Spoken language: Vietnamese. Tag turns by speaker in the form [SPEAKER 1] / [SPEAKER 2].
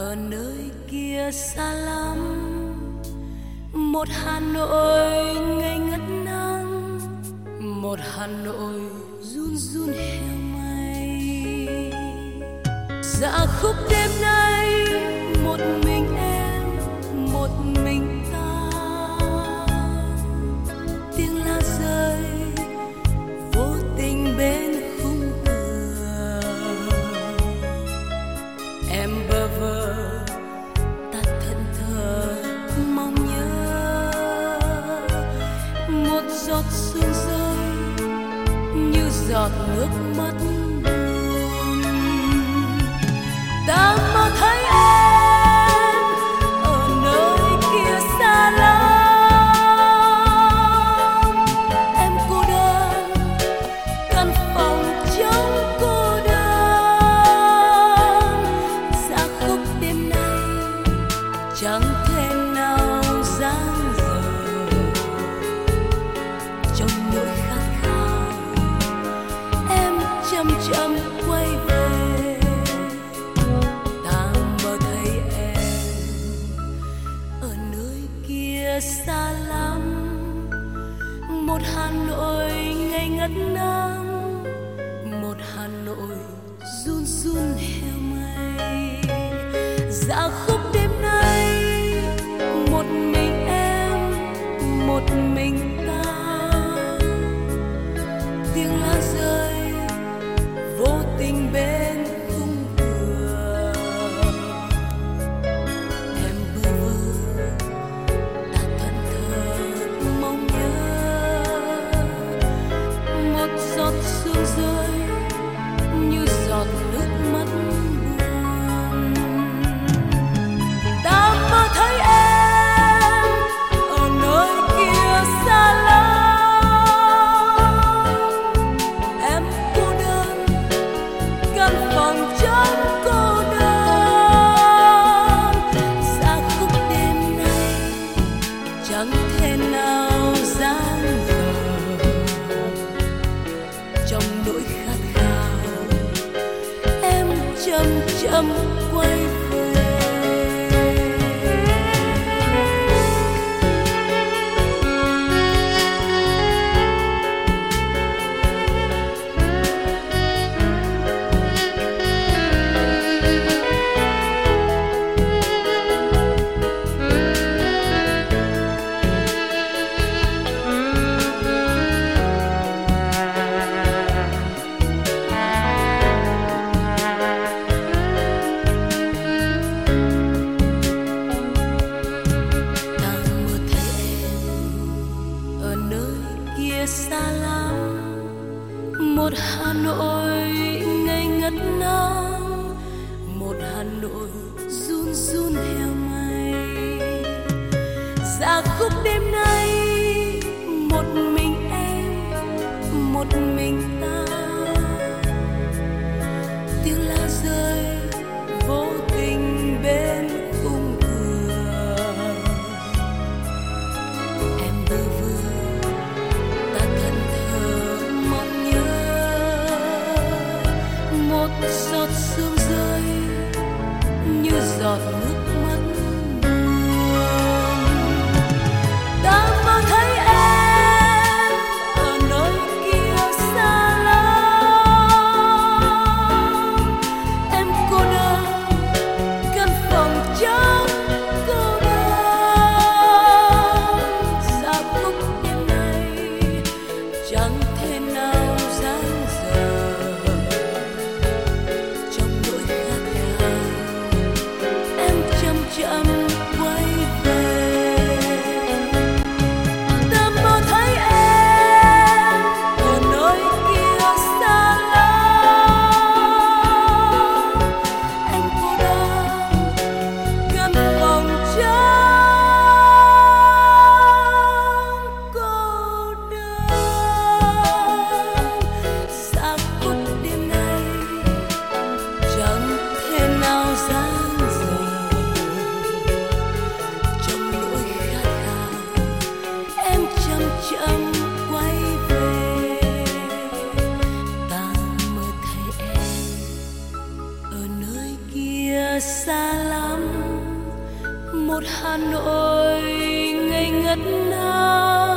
[SPEAKER 1] ở nơi kia xa lắm, một Hà Nội ngây ngất nắng, một Hà Nội run run heo mây. Dạ khúc đêm nay một mình em, một mình ta, tiếng lá rơi vô tình bên khung cửa. Em bơ vơ ta thẫn thờ mong nhớ, một giọt sương rơi như giọt nước mắt buồn. Ta mơ thấy em ở nơi kia xa lắm, em cô đơn căn phòng trống cô đơn. Dạ khúc đêm nay chẳng thể nào giang dở, trong nỗi khát khao em chậm chậm quay về. Ta mơ thấy em ở nơi kia xa lắm, một Hà Nội ngây ngất nắng, một Hà Nội run run heo mây. Dạ khúc đêm nay một mình em, một mình ta, tiếng lá rơi vô tình bên khung cửa. Em bơ vơ ta thẫn thờ mong nhớ, một giọt sương rơi như giọt nước mắt buồn. Ta mơ thấy em ở nơi kia xa lắm, em cô đơn căn phòng trống cô đơn. Dạ khúc đêm nay chẳng thể nào giang dở, trong nỗi khát khao em chậm chậm quay về. Ta mơ thấy em ở nơi kia xa lắm, một Hà Nội ngây ngất nắng, một Hà Nội run run heo mây. Dạ khúc đêm nay một mình em, một mình ta, tiếng lá rơi vô tình bên khung cửa. Em bơ vơ ta thẫn thờ mong nhớ, một giọt sương rơi như giọt nước mắt buồn. kia xa lắm, một Hà Nội ngây ngất ngây